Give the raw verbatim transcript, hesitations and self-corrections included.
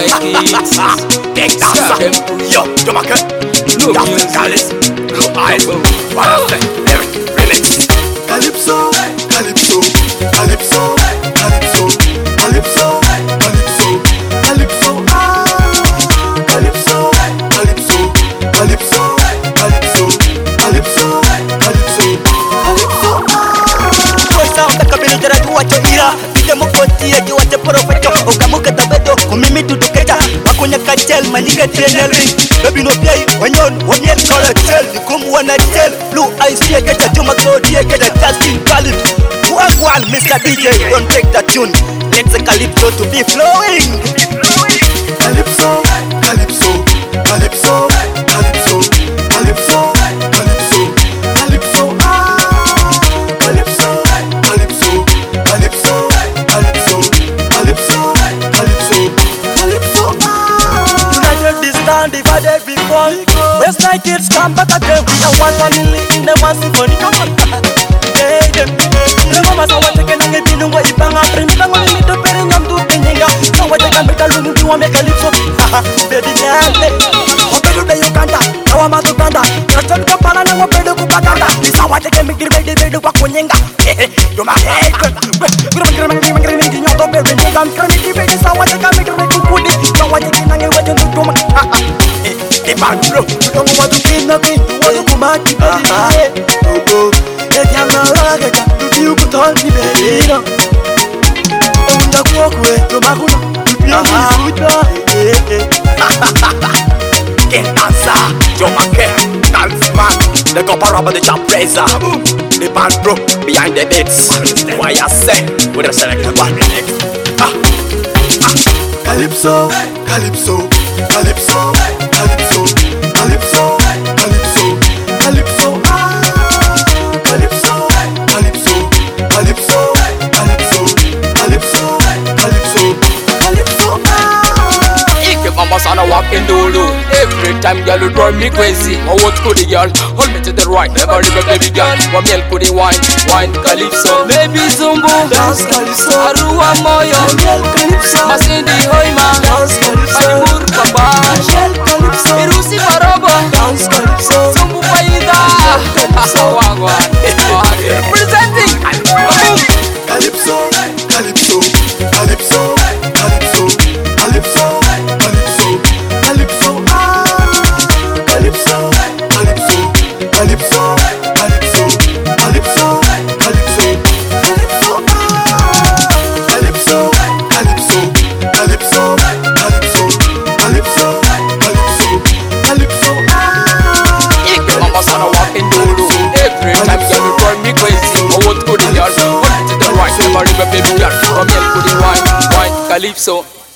kicks. Take that, yo, Jamaica. Look, Captain Callis, Blue Eyes, what I say, Eric, remix. Calypso, Calypso, Calypso, Calypso, Calypso, Calypso, Calypso, ah, Calypso, Calypso, Calypso, Calypso, Calypso, Calypso, Calypso, Kosa utakabili jaradu wacho ira Ite mokoti ya jiwache profeto Okamuka tabedo kumimi tudukeja Wakunya kachel manyiga tienel ring Baby no piai wanyon wanyel kola tel Nikumu wana tel Blue eyes siya keja Juma Claude ya keja Justin Khalid Wagwan Mister D J don't take that tune Let the Calypso to be flowing Calypso, Calypso, Calypso, Calypso, Calypso, Calypso, Calypso, ah, Calypso, Calypso, Calypso, Calypso, Calypso, Calypso, Calypso, ah. United this stand divided before West like kids come back again We are one family in the one symphony Hey them Remember so what taken ang ibinungwa Ibang aprin Ibang ang limito pero ngam du tenyinga So what taken bita lungi Diwa me Calypso Haha baby nyante Opedo de yukanda Kawa matu kanda Rachon kapala na ngopedo kupaganda Bisa what taken mikir bedi bedu kwa kunyenga Hehe Yuma hey Gira gira gira gira gira gira Nyoto bebe Nigam kremi di bedi Sa what taken mikir bedi kukudi So what taken ang iwajan du duma Haha The man bro Tongo watu kina kintu Watu kumaki bedi Oh oh Eti anga lagaja Tuti ukuton ni bedi no Unda kuokwe Tomakuna Tuti ukuta King dancer, Jamaica, dance man. The copper rubber, the chop razor. The band bro, behind the beats. Why I say, with a selected one remix. Ah, ah. Calypso, Calypso, Calypso, Calypso, Calypso, Calypso, Calypso, ah, Calypso, Calypso, Calypso, Calypso, Calypso, Calypso, Calypso, ah. If your mama's on a walking dolo, every time girl you drive me crazy. I want to the girl, hold me to the right, never leave a baby girl. One milk to the wine, wine Calypso. Baby Zumbu, Dance Calypso, Arua Moyo, Angel Calypso, Masindi Hoima, Dance Calypso, Animur Kaba, Angel Calypso, Mirusi Maroba, Dance Calypso, Zumbu Paida. Wagwan, representing Calypso, Calypso, Calypso, Calypso, Calypso, Calypso, Calypso, ah, Calypso, Calypso, Calypso, Calypso, Calypso, Calypso, Calypso, ah, Calypso, Calypso, Calypso, Calypso, Calypso, Calypso, Calypso, ah. If your mama's on a walking dolo, every time girl you drive me crazy. I want to the girl, hold me to the right, never leave a baby girl. From milk to the wine, wine Calypso.